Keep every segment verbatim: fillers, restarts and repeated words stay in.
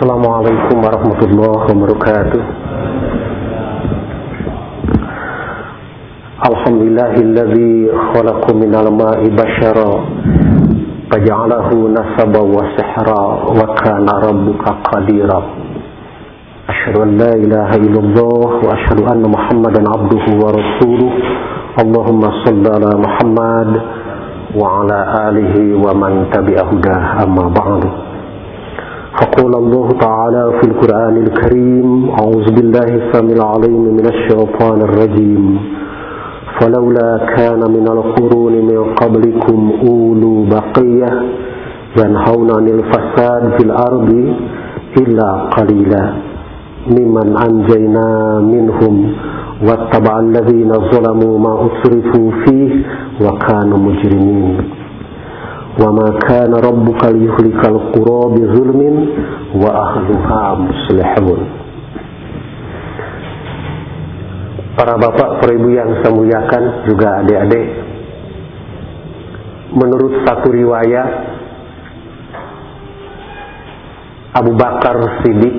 Assalamualaikum warahmatullahi wabarakatuh. Alhamdulillahilladzi khalaqa minal ma'i basyara faja'alahu nasaban wa sihra wa kana rabbuka qadira. Asyhadu an la ilaha illallah wa asyhadu anna Muhammadan abduhu wa rasuluh. Allahumma shalli ala Muhammad wa ala alihi wa man tabi'ahu dah, amma ba'du. فقال الله تعالى في القرآن الكريم أعوذ بالله السميع العليم من الشيطان الرجيم فلولا كان من القرون من قبلكم أولو بقية ينهون عن الفساد في الأرض إلا قليلا ممن أنجينا منهم واتبع الذين ظلموا ما أسرفوا فيه وكانوا مجرمين وما كان ربك ليهلك القرى بظلم وأهلها مصلحون. Para bapak, para ibu yang saya muliakan, juga adik-adik, menurut satu riwayat, Abu Bakar Siddiq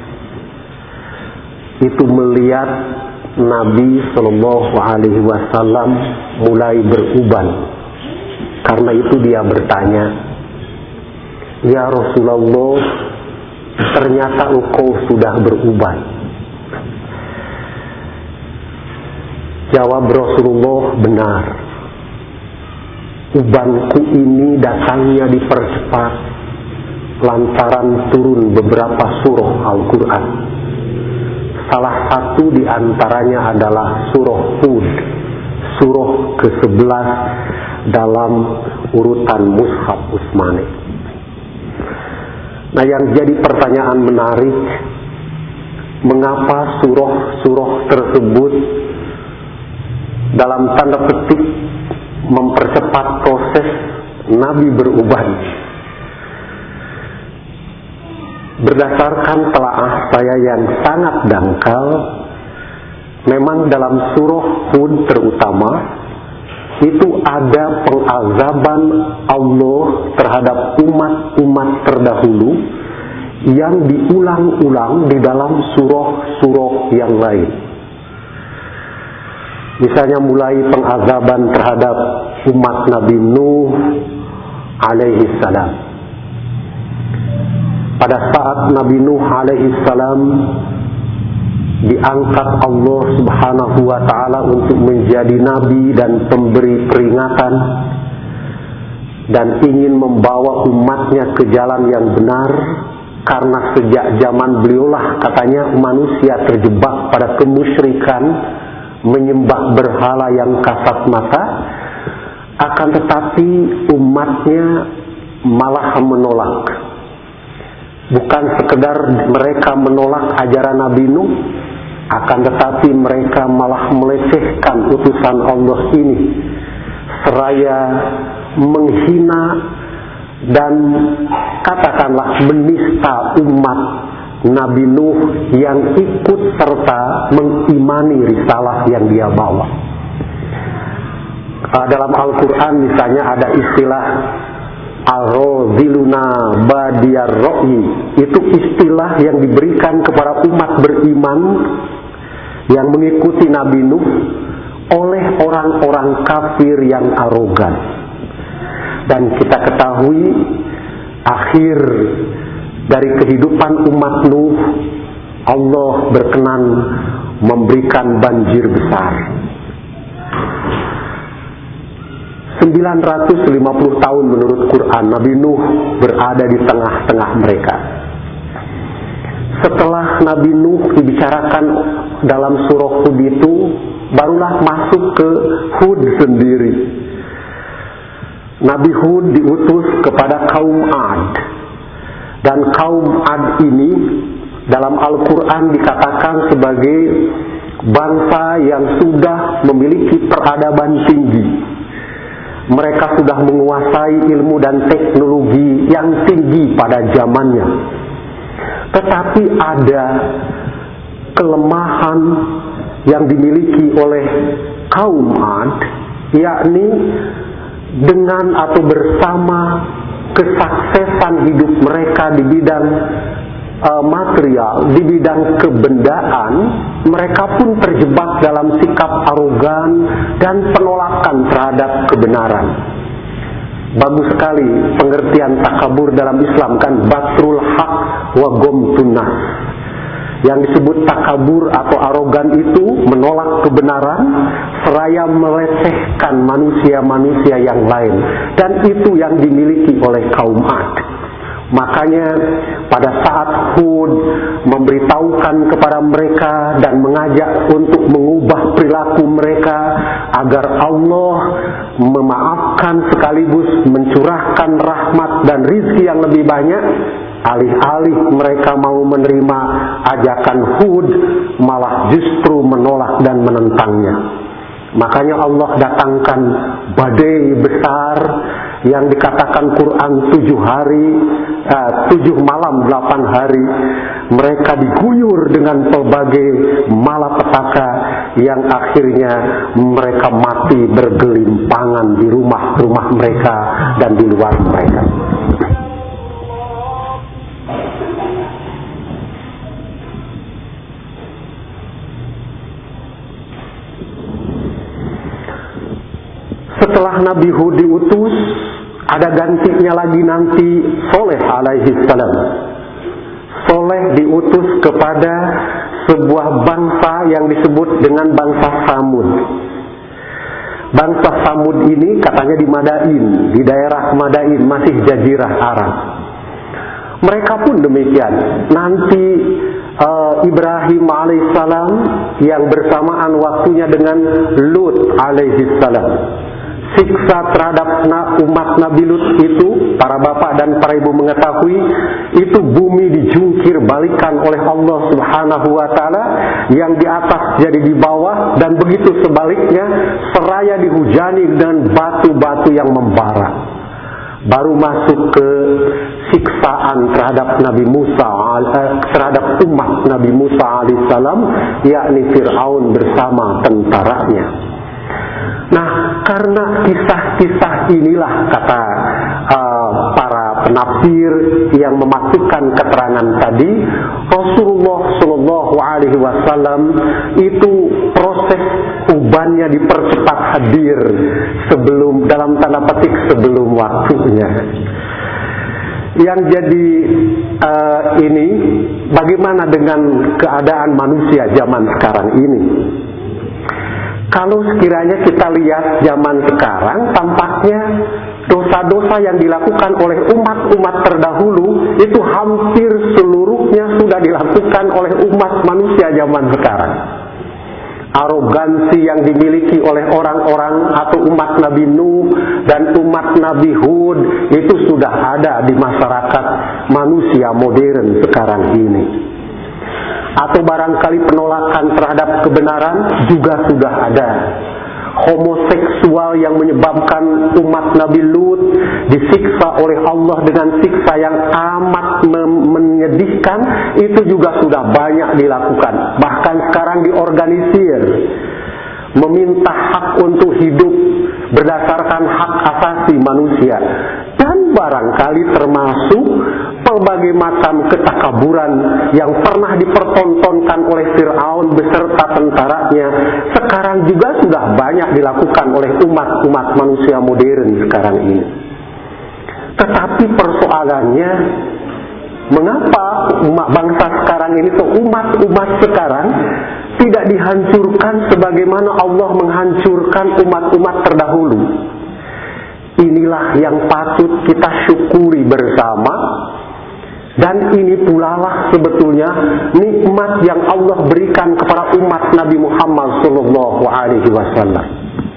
itu melihat Nabi Shallallahu Alaihi Wasallam mulai beruban. Karena itu dia bertanya, "Ya Rasulullah, ternyata engkau sudah beruban." Jawab Rasulullah, "Benar. Ubanku ini datangnya dipercepat lantaran turun beberapa surah Al-Quran. Salah satu di antaranya adalah surah Hud, surah ke sebelas dalam urutan Mushaf Utsmani." Nah, yang jadi pertanyaan menarik, mengapa surah-surah tersebut dalam tanda petik mempercepat proses Nabi beruban? Berdasarkan telaah saya yang sangat dangkal, memang dalam surah Hud terutama itu ada pengazaban Allah terhadap umat-umat terdahulu yang diulang-ulang di dalam surah-surah yang lain. Misalnya mulai pengazaban terhadap umat Nabi Nuh alaihi salam. Pada saat Nabi Nuh alaihi salam diangkat Allah subhanahu wa ta'ala untuk menjadi nabi dan pemberi peringatan dan ingin membawa umatnya ke jalan yang benar, karena sejak zaman beliaulah katanya manusia terjebak pada kemusyrikan, menyembah berhala yang kasat mata. Akan tetapi umatnya malah menolak. Bukan sekedar mereka menolak ajaran Nabi Nuh, akan tetapi mereka malah melecehkan utusan Allah ini, seraya menghina dan katakanlah menista umat Nabi Nuh yang ikut serta mengimani risalah yang dia bawa. Dalam Al-Quran misalnya ada istilah Ar-Raziluna Badiyar Ro'i. Itu istilah yang diberikan kepada umat beriman yang mengikuti Nabi Nuh oleh orang-orang kafir yang arogan. Dan kita ketahui akhir dari kehidupan umat Nuh, Allah berkenan memberikan banjir besar. sembilan ratus lima puluh tahun menurut Quran Nabi Nuh berada di tengah-tengah mereka. Setelah Nabi Nuh dibicarakan dalam surah Hud itu, barulah masuk ke Hud sendiri. Nabi Hud diutus kepada kaum Ad. Dan kaum Ad ini dalam Al-Quran dikatakan sebagai bangsa yang sudah memiliki peradaban tinggi. Mereka sudah menguasai ilmu dan teknologi yang tinggi pada zamannya. Tetapi ada kelemahan yang dimiliki oleh kaum Ad, yakni dengan atau bersama kesuksesan hidup mereka di bidang uh, material, di bidang kebendaan, mereka pun terjebak dalam sikap arogan dan penolakan terhadap kebenaran. Bagus sekali pengertian takabur dalam Islam, kan, batrul haq wa gomtun nas. Yang disebut takabur atau arogan itu menolak kebenaran seraya melecehkan manusia-manusia yang lain, dan itu yang dimiliki oleh kaum Ad. Makanya pada saat Hud memberitahukan kepada mereka dan mengajak untuk mengubah perilaku mereka agar Allah memaafkan sekaligus mencurahkan rahmat dan rizki yang lebih banyak, alih-alih mereka mau menerima ajakan Hud, malah justru menolak dan menentangnya. Makanya Allah datangkan badai besar yang dikatakan Quran tujuh hari, uh, tujuh malam, delapan hari. Mereka diguyur dengan pelbagai malapetaka yang akhirnya mereka mati bergelimpangan di rumah-rumah mereka dan di luar mereka. Setelah Nabi Hud diutus, ada gantinya lagi nanti Soleh alaihi salam. Soleh diutus kepada sebuah bangsa yang disebut dengan bangsa Samud. Bangsa Samud ini katanya di Madain, di daerah Madain, masih Jazirah Arab. Mereka pun demikian. Nanti uh, Ibrahim alaihissalam yang bersamaan waktunya dengan Lut alaihissalam. Siksa terhadap umat Nabi Lut itu, para bapak dan para ibu mengetahui, itu bumi dijungkir balikan oleh Allah Subhanahu wa taala, yang di atas jadi di bawah, dan begitu sebaliknya, seraya dihujani dengan batu-batu yang membara. Baru masuk ke siksaan terhadap Nabi Musa, terhadap umat Nabi Musa alaihissalam, yakni Fir'aun bersama tentaranya. Nah, karena kisah-kisah inilah, kata uh, para penafsir yang memasukkan keterangan tadi, Rasulullah Shallallahu Alaihi Wasallam itu proses ubannya dipercepat hadir sebelum, dalam tanda petik, sebelum waktunya. Yang jadi uh, ini, bagaimana dengan keadaan manusia zaman sekarang ini? Kalau sekiranya kita lihat zaman sekarang, tampaknya dosa-dosa yang dilakukan oleh umat-umat terdahulu itu hampir seluruhnya sudah dilakukan oleh umat manusia zaman sekarang. Arogansi yang dimiliki oleh orang-orang atau umat Nabi Nuh dan umat Nabi Hud itu sudah ada di masyarakat manusia modern sekarang ini. Atau barangkali penolakan terhadap kebenaran juga sudah ada. Homoseksual yang menyebabkan umat Nabi Lut disiksa oleh Allah dengan siksa yang amat menyedihkan, itu juga sudah banyak dilakukan. Bahkan sekarang diorganisir, meminta hak untuk hidup berdasarkan hak asasi manusia. Dan barangkali termasuk berbagai macam ketakaburan yang pernah dipertontonkan oleh Fir'aun beserta tentaranya, sekarang juga sudah banyak dilakukan oleh umat-umat manusia modern sekarang ini. Tetapi persoalannya, mengapa umat bangsa sekarang ini, atau umat-umat sekarang, tidak dihancurkan sebagaimana Allah menghancurkan umat-umat terdahulu? Inilah yang patut kita syukuri bersama. Dan ini pula lah sebetulnya nikmat yang Allah berikan kepada umat Nabi Muhammad Sallallahu Alaihi Wasallam.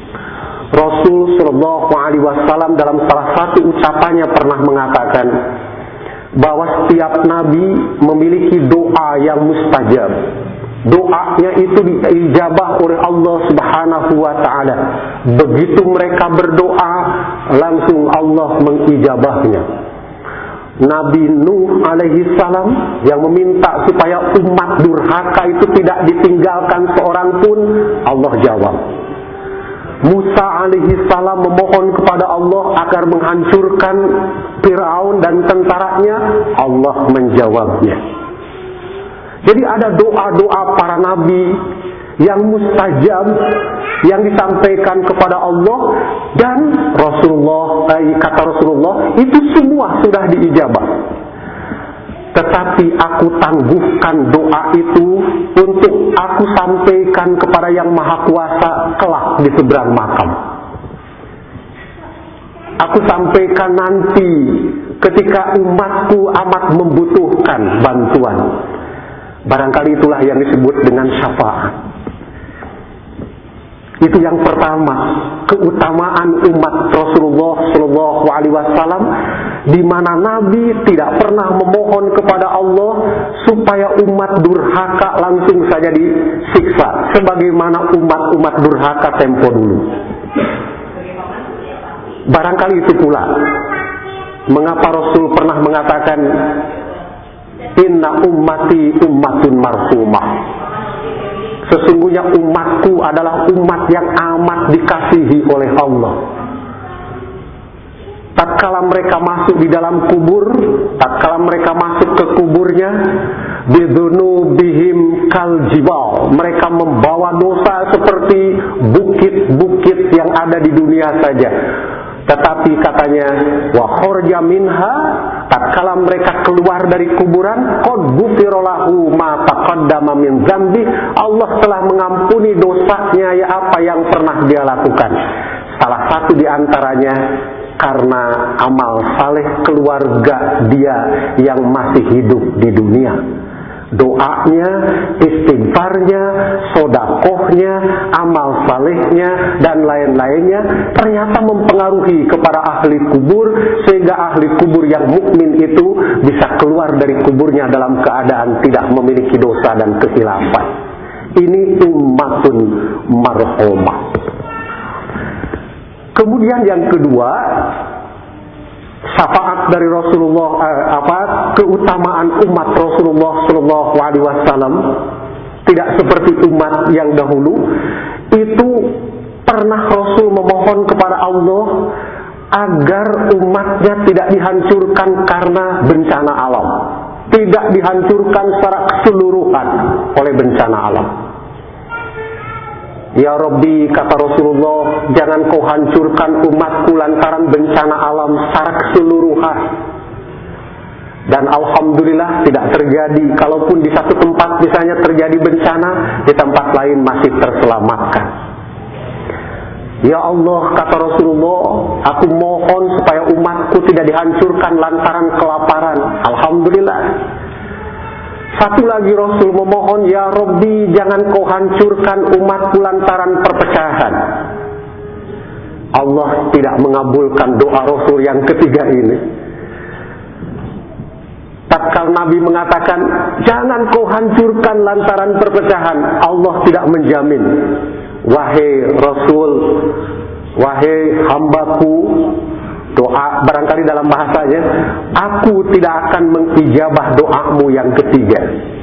Rasul Sallallahu Alaihi Wasallam dalam salah satu ucapannya pernah mengatakan bahwa setiap Nabi memiliki doa yang mustajab. Doanya itu diijabah oleh Allah Subhanahu wa taala. Begitu mereka berdoa, langsung Allah mengijabahnya. Nabi Nuh alaihi salam yang meminta supaya umat durhaka itu tidak ditinggalkan seorang pun, Allah jawab. Musa alaihi salam memohon kepada Allah agar menghancurkan Fir'aun dan tentaranya, Allah menjawabnya. Jadi ada doa-doa para nabi yang mustajab, yang disampaikan kepada Allah, dan Rasulullah, eh, kata Rasulullah, itu semua sudah diijabah. Tetapi aku tangguhkan doa itu untuk aku sampaikan kepada Yang Maha Kuasa kelak di seberang makam. Aku sampaikan nanti ketika umatku amat membutuhkan bantuan. Barangkali itulah yang disebut dengan syafaat. Itu yang pertama, keutamaan umat Rasulullah Shallallahu Alaihi Wasallam, di mana Nabi tidak pernah memohon kepada Allah supaya umat durhaka langsung saja disiksa, sebagaimana umat-umat durhaka tempo dulu. Barangkali itu pula mengapa Rasul pernah mengatakan, Inna ummati ummatun marhumah. Sesungguhnya umatku adalah umat yang amat dikasihi oleh Allah. Tatkala mereka masuk di dalam kubur, tatkala mereka masuk ke kuburnya, bidunubihim kal jibal, mereka membawa dosa seperti bukit-bukit yang ada di dunia saja. Tetapi katanya, wa khorja minha, tatkala mereka keluar dari kuburan, qad ghufira lahu ma taqaddama min dzambi, Allah telah mengampuni dosanya ya apa yang pernah dia lakukan. Salah satu di antaranya karena amal saleh keluarga dia yang masih hidup di dunia. Doanya, istighfarnya, sodakohnya, amal salehnya, dan lain-lainnya ternyata mempengaruhi kepada ahli kubur, sehingga ahli kubur yang mukmin itu bisa keluar dari kuburnya dalam keadaan tidak memiliki dosa dan kehilafan. Ini ummatun marhumah. Kemudian yang kedua, syafaat dari Rasulullah, eh, apa keutamaan umat Rasulullah Shallallahu Alaihi Wasallam tidak seperti umat yang dahulu. Itu pernah Rasul memohon kepada Allah agar umatnya tidak dihancurkan karena bencana alam, tidak dihancurkan secara keseluruhan oleh bencana alam. Ya Rabbi, kata Rasulullah, jangan kau hancurkan umatku lantaran bencana alam secara keseluruhan. Dan alhamdulillah tidak terjadi. Kalaupun di satu tempat misalnya terjadi bencana, di tempat lain masih terselamatkan. Ya Allah, kata Rasulullah, aku mohon supaya umatku tidak dihancurkan lantaran kelaparan. Alhamdulillah. Satu lagi Rasul memohon, ya Rabbi, jangan kau hancurkan umatku lantaran perpecahan. Allah tidak mengabulkan doa Rasul yang ketiga ini. Tatkala Nabi mengatakan, jangan kau hancurkan lantaran perpecahan, Allah tidak menjamin. Wahai Rasul, wahai hambaku, doa barangkali dalam bahasanya, aku tidak akan mengijabah doamu yang ketiga.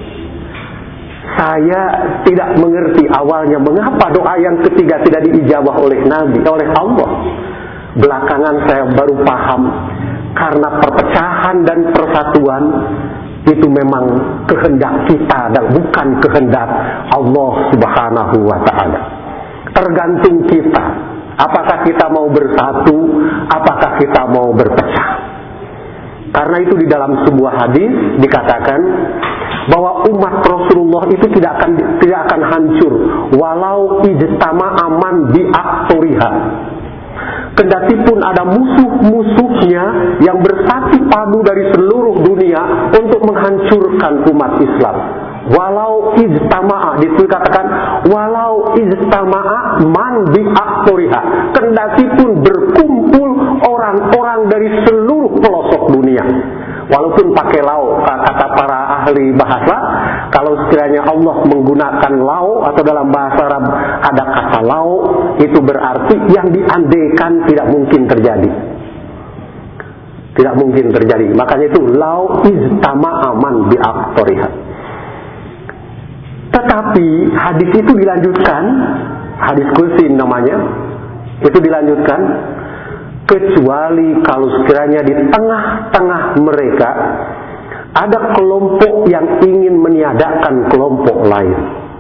Saya tidak mengerti awalnya mengapa doa yang ketiga tidak diijabah oleh Nabi, oleh Allah. Belakangan saya baru paham, karena perpecahan dan persatuan itu memang kehendak kita dan bukan kehendak Allah Subhanahu wa Ta'ala. Tergantung kita. Apakah kita mau bersatu, apakah kita mau berpecah. Karena itu di dalam sebuah hadis dikatakan bahwa umat Rasulullah itu tidak akan tidak akan hancur walau ijtama aman bi aktoriha. Kendati pun ada musuh-musuhnya yang bersatu padu dari seluruh dunia untuk menghancurkan umat Islam. Walau ijtama'a, dikatakan walau ijtama'a man bi aktoriha, kendati pun berkumpul orang-orang dari seluruh pelosok dunia. Walaupun pakai lau, kata para ahli bahasa, kalau sekiranya Allah menggunakan lau atau dalam bahasa Arab ada kata lau, itu berarti yang diandaikan tidak mungkin terjadi. Tidak mungkin terjadi. Makanya itu lau ijtama'a man bi aktoriha. Tetapi hadis itu dilanjutkan, hadis kursi namanya, itu dilanjutkan, kecuali kalau sekiranya di tengah-tengah mereka ada kelompok yang ingin meniadakan kelompok lain.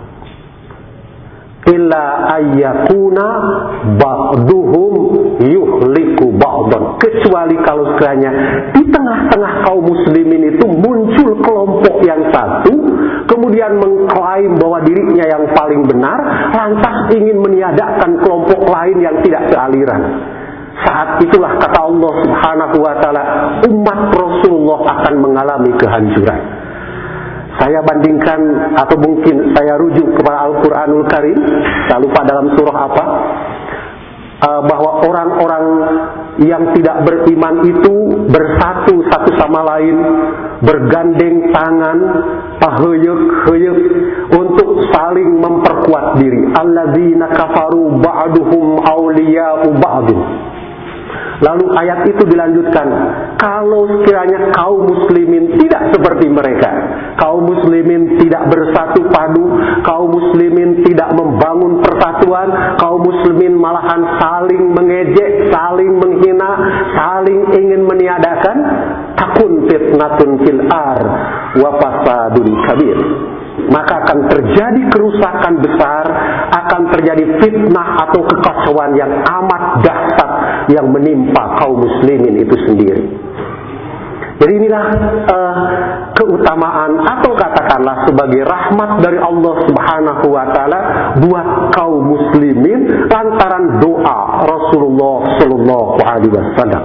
Illa ayyakuna ba'duhum yuhliku ba'dan, kecuali kalau sekiranya di tengah-tengah kaum muslimin itu muncul kelompok yang satu kemudian mengklaim bahwa dirinya yang paling benar, lantas ingin meniadakan kelompok lain yang tidak sealiran. Saat itulah kata Allah Subhanahu wa taala, umat Rasulullah akan mengalami kehancuran. Saya bandingkan atau mungkin saya rujuk kepada Al-Quranul Karim, saya lupa dalam surah apa, uh, bahwa orang-orang yang tidak beriman itu bersatu satu sama lain, bergandeng tangan, paheyek-heyek untuk saling memperkuat diri. Alladzina kafaru ba'duhum awliya'u ba'din. Lalu ayat itu dilanjutkan, kalau sekiranya kaum muslimin tidak seperti mereka, kaum muslimin tidak bersatu padu, kaum muslimin tidak membangun persatuan, kaum muslimin malahan saling mengejek, saling menghina, saling ingin meniadakan, takun fitnatun fil ar wa fasadun kabir. Maka akan terjadi kerusakan besar, akan terjadi fitnah atau kekacauan yang amat dahsyat yang menimpa kaum muslimin itu sendiri. Jadi inilah uh, keutamaan atau katakanlah sebagai rahmat dari Allah Subhanahu wa taala buat kaum muslimin lantaran doa Rasulullah sallallahu alaihi wasallam.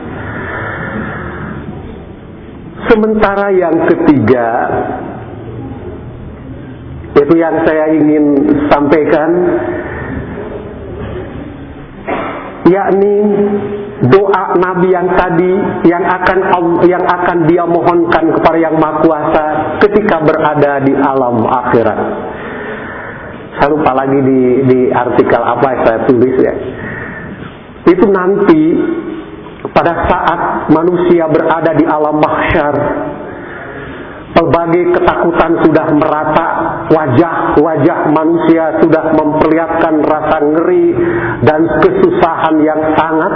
Sementara yang ketiga, itu yang saya ingin sampaikan, yakni doa Nabi yang tadi yang akan yang akan dia mohonkan kepada Yang Maha Kuasa ketika berada di alam akhirat. Saya lupa lagi di, di artikel apa yang saya tulis ya. Itu nanti pada saat manusia berada di alam mahsyar, pelbagai ketakutan sudah merata, wajah-wajah manusia sudah memperlihatkan rasa ngeri dan kesusahan yang sangat.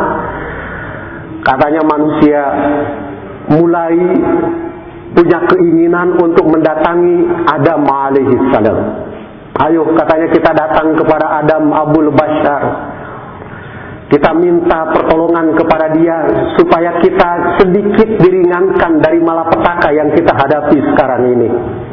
Katanya manusia mulai punya keinginan untuk mendatangi Adam alaihi salam. Ayo katanya kita datang kepada Adam Abul Bashar. Kita minta pertolongan kepada dia supaya kita sedikit diringankan dari malapetaka yang kita hadapi sekarang ini.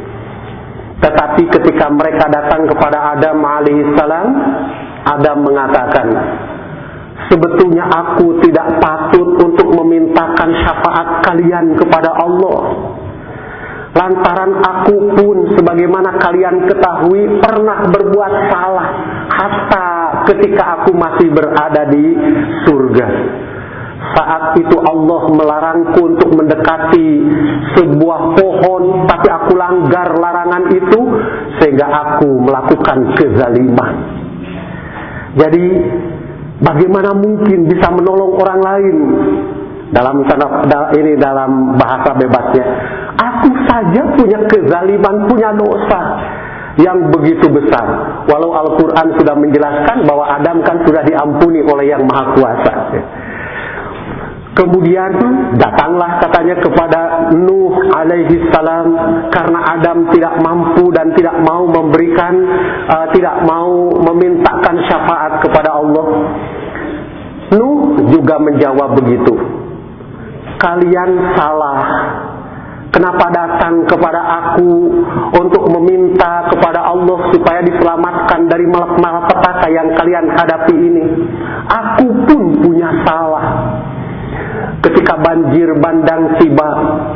Tetapi ketika mereka datang kepada Adam alaihissalam, Adam mengatakan, sebetulnya aku tidak patut untuk memintakan syafaat kalian kepada Allah. Lantaran aku pun sebagaimana kalian ketahui pernah berbuat salah hatta ketika aku masih berada di surga. Saat itu Allah melarangku untuk mendekati sebuah pohon, tapi aku langgar larangan itu sehingga aku melakukan kezaliman. Jadi bagaimana mungkin bisa menolong orang lain? Dalam tanda ini dalam bahasa bebasnya, aku saja punya kezaliman, punya dosa yang begitu besar. Walau Al-Quran sudah menjelaskan bahwa Adam kan sudah diampuni oleh Yang Maha Kuasa. Kemudian datanglah katanya kepada Nuh alaihi salam karena Adam tidak mampu dan tidak mau memberikan, uh, tidak mau memintakan syafaat kepada Allah. Nuh juga menjawab begitu. Kalian salah. Kenapa datang kepada aku untuk meminta kepada Allah supaya diselamatkan dari malapetaka yang kalian hadapi ini? Aku pun punya salah. Ketika banjir bandang tiba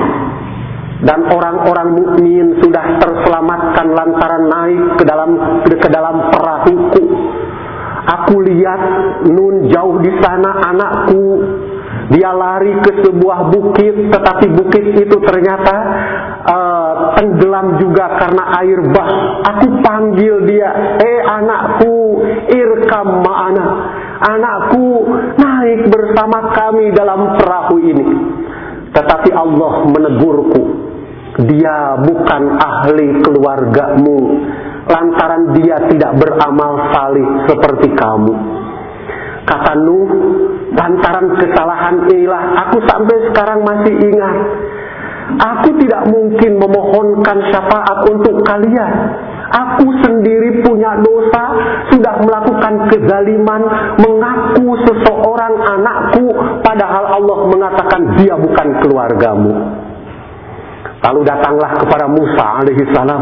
dan orang-orang mukmin sudah terselamatkan lantaran naik ke dalam ke dalam perahuku, aku lihat Nun jauh di sana anakku. Dia lari ke sebuah bukit, tetapi bukit itu ternyata uh, tenggelam juga karena air bah. Aku panggil dia, eh anakku, irkam ma'ana. Anakku, naik bersama kami dalam perahu ini. Tetapi Allah menegurku, dia bukan ahli keluargamu, lantaran dia tidak beramal salih seperti kamu. Kata Nuh, lantaran kesalahan inilah aku sampai sekarang masih ingat. Aku tidak mungkin memohonkan syafaat untuk kalian. Aku sendiri punya dosa, sudah melakukan kezaliman, mengaku seseorang anakku, padahal Allah mengatakan dia bukan keluargamu. Lalu datanglah kepada Musa alaihissalam.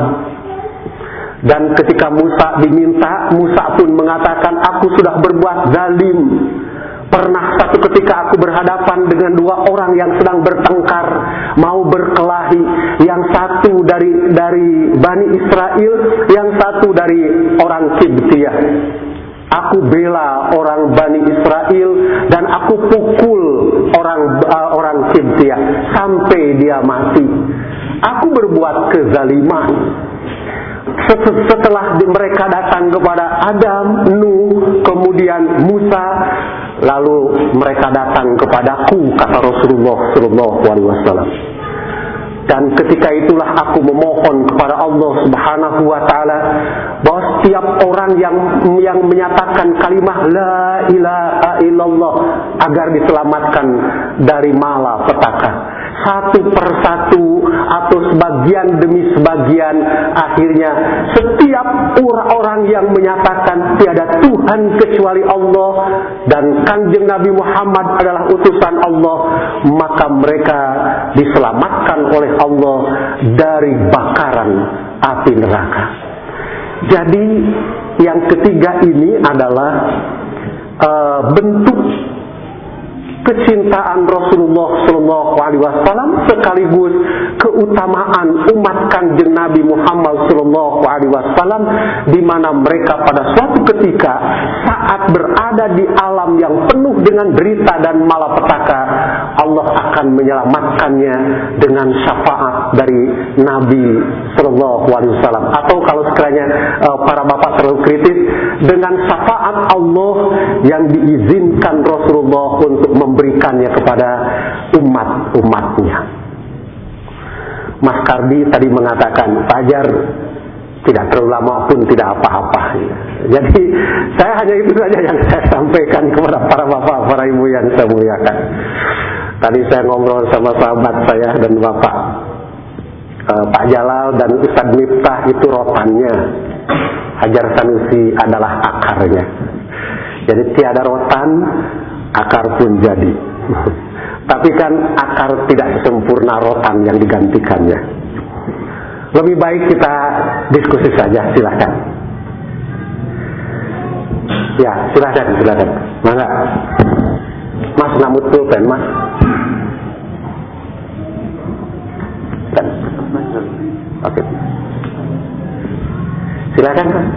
Dan ketika Musa diminta, Musa pun mengatakan, aku sudah berbuat zalim. Pernah satu ketika aku berhadapan dengan dua orang yang sedang bertengkar, mau berkelahi. Yang satu dari dari Bani Israel, yang satu dari orang Kibtiyah. Aku bela orang Bani Israel dan aku pukul orang uh, orang Kibtiyah sampai dia mati. Aku berbuat kezaliman. Setelah mereka datang kepada Adam, Nuh, kemudian Musa, lalu mereka datang kepadaku, kata Rasulullah Shallallahu Alaihi Wasallam. Dan ketika itulah aku memohon kepada Allah Subhanahu Wa Taala bahwa setiap orang yang yang menyatakan kalimah La ilaha illallah agar diselamatkan dari malapetaka. Satu persatu atau sebagian demi sebagian, akhirnya setiap orang yang menyatakan tiada Tuhan kecuali Allah dan Kanjeng Nabi Muhammad adalah utusan Allah, maka mereka diselamatkan oleh Allah dari bakaran api neraka. Jadi yang ketiga ini adalah uh, bentuk kecintaan Rasulullah Shallallahu Alaihi Wasallam sekaligus keutamaan umat Kanjeng Nabi Muhammad Shallallahu Alaihi Wasallam, di mana mereka pada suatu ketika saat berada di alam yang penuh dengan derita dan malapetaka, Allah akan menyelamatkannya dengan syafaat dari Nabi Shallallahu Alaihi Wasallam. Atau kalau sekiranya uh, para bapak terlalu kritis, dengan syafaat Allah yang diizinkan Rasulullah untuk memberikannya kepada umat-umatnya. Mas Kardi tadi mengatakan Fajar tidak terlalu lama pun tidak apa-apa. Jadi saya hanya itu saja yang saya sampaikan kepada para bapak, para ibu yang saya muliakan. Tadi saya ngobrol sama sahabat saya dan bapak uh, Pak Jalal dan Ustadz Miftah, itu rotannya, Hajar Sanusi adalah akarnya. Jadi tiada rotan, akar pun jadi. Tapi kan akar tidak sempurna rotan yang digantikannya. Lebih baik kita diskusi saja, silakan. Ya, silakan, silakan. Mangga. Mas namut pulpen, Mas. Dan. Oke. Silakan, Mas.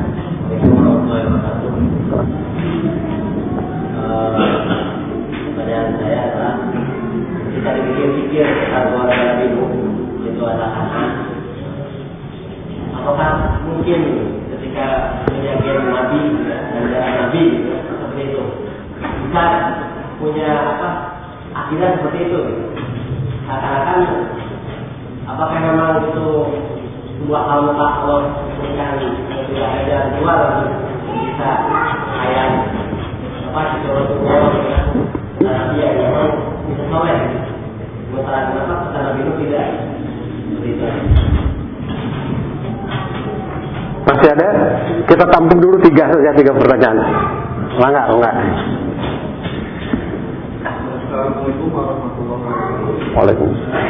Pertanyaan saya adalah, ketika dipikir-pikir tentang keluarga Nabi Nuh, itu adalah anak, apakah mungkin ketika menjadi Nabi dan darah Nabi seperti itu bisa punya apa akidah seperti itu? Seakan-akan apakah memang itu sebuah hal mutlak Allah memberikan tidak ada dua lagi bisa kayak apa disuruh Allah karena dia memang bisa soleh, sementara kenapa kata Nabi Nuh tidak seperti itu? Masih ada? Kita tampung dulu tiga saja, tiga pertanyaan. Enggak, enggak. Assalamualaikum warahmatullahi wabarakatuh. Waalaikumsalam.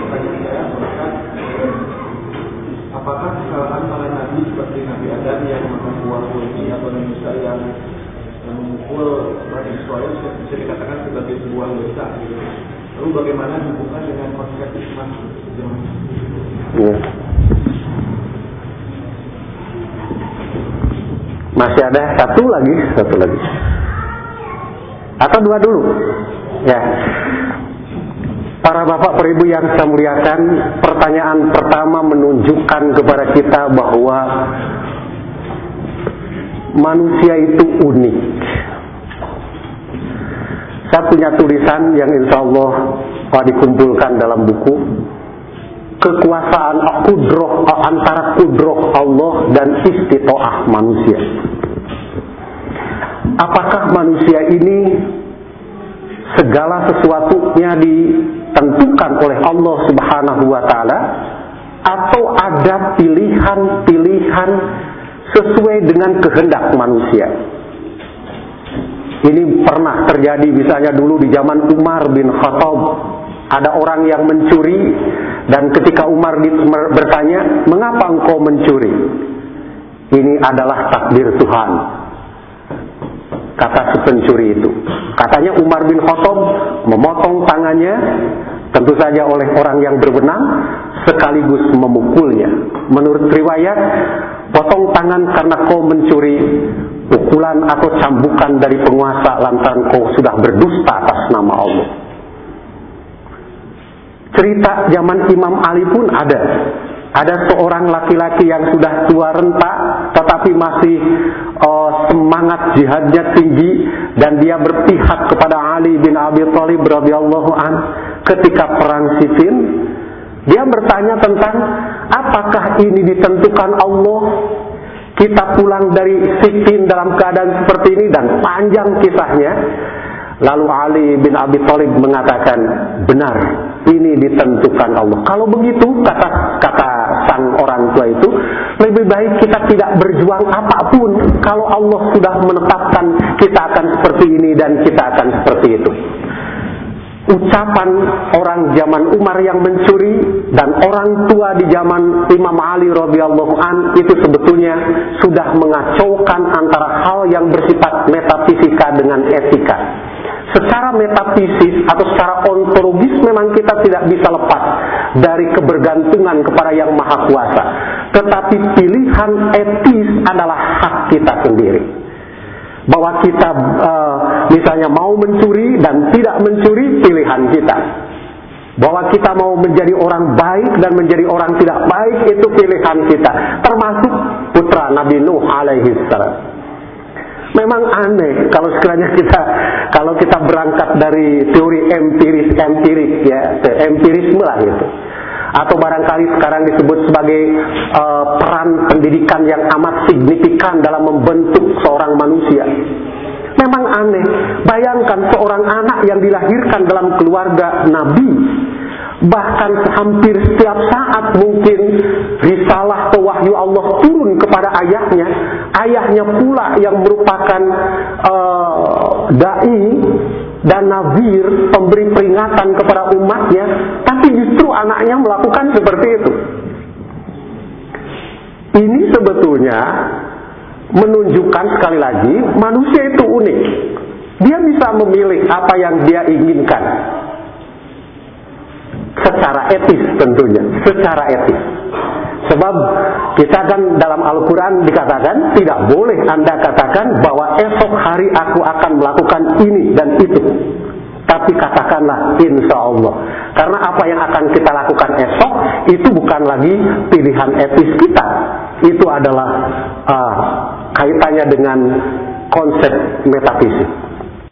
Apakah kesalahan para nabi seperti Nabi Adam yang makan buah ini atau Nabi Musa yang memukul Bani Israel bisa dikatakan sebagai sebuah dosa? Lalu bagaimana hubungan dengan konsep Islam? Ya. Masih ada satu lagi, satu lagi. Atau dua dulu. Ya. Para bapak, para ibu yang saya muliakan, pertanyaan pertama menunjukkan kepada kita bahwa manusia itu unik. Saya punya tulisan yang insya Allah dikumpulkan dalam buku, kekuasaan kudroh antara kudroh Allah dan istitoah manusia. Apakah manusia ini segala sesuatunya di ditentukan oleh Allah Subhanahu wa taala, atau ada pilihan-pilihan sesuai dengan kehendak manusia. Ini pernah terjadi misalnya dulu di zaman Umar bin Khattab. Ada orang yang mencuri, dan ketika Umar bertanya, "Mengapa engkau mencuri?" "Ini adalah takdir Tuhan," kata si pencuri itu. Katanya Umar bin Khattab memotong tangannya, tentu saja oleh orang yang berwenang, sekaligus memukulnya. Menurut riwayat, potong tangan karena kau mencuri, pukulan atau cambukan dari penguasa lantaran kau sudah berdusta atas nama Allah. Cerita zaman Imam Ali pun ada. Ada seorang laki-laki yang sudah tua renta, tetapi masih uh, semangat jihadnya tinggi, dan dia berpihak kepada Ali bin Abi Thalib radhiyallahu an ketika perang Siffin. Dia bertanya tentang apakah ini ditentukan Allah, kita pulang dari Siffin dalam keadaan seperti ini, dan panjang kisahnya. Lalu Ali bin Abi Thalib mengatakan, benar, ini ditentukan Allah. Kalau begitu, kata kata sang orang tua itu, lebih baik kita tidak berjuang apapun kalau Allah sudah menetapkan kita akan seperti ini dan kita akan seperti itu. Ucapan orang zaman Umar yang mencuri dan orang tua di zaman Imam Ali radhiyallahu an itu sebetulnya sudah mengacaukan antara hal yang bersifat metafisika dengan etika. Secara metafisis atau secara ontologis memang kita tidak bisa lepas dari kebergantungan kepada Yang Maha Kuasa. Tetapi pilihan etis adalah hak kita sendiri. Bahwa kita uh, misalnya mau mencuri dan tidak mencuri, pilihan kita. Bahwa kita mau menjadi orang baik dan menjadi orang tidak baik, itu pilihan kita. Termasuk putra Nabi Nuh alaihi salam. Memang aneh kalau sekiranya kita kalau kita berangkat dari teori empiris empirik ya, empirisme lah gitu. Atau barangkali sekarang disebut sebagai uh, peran pendidikan yang amat signifikan dalam membentuk seorang manusia. Memang aneh. Bayangkan seorang anak yang dilahirkan dalam keluarga Nabi, bahkan hampir setiap saat mungkin risalah atau wahyu Allah turun kepada ayahnya. Ayahnya pula yang merupakan uh, da'i dan nazir, pemberi peringatan kepada umatnya, tapi justru anaknya melakukan seperti itu. Ini sebetulnya menunjukkan sekali lagi manusia itu unik. Dia bisa memilih apa yang dia inginkan. Secara etis tentunya, secara etis. Sebab kita kan dalam Al-Quran dikatakan, tidak boleh Anda katakan bahwa esok hari aku akan melakukan ini dan itu. Tapi katakanlah insya Allah. Karena apa yang akan kita lakukan esok, itu bukan lagi pilihan etis kita. Itu adalah uh, kaitannya dengan konsep metafisik.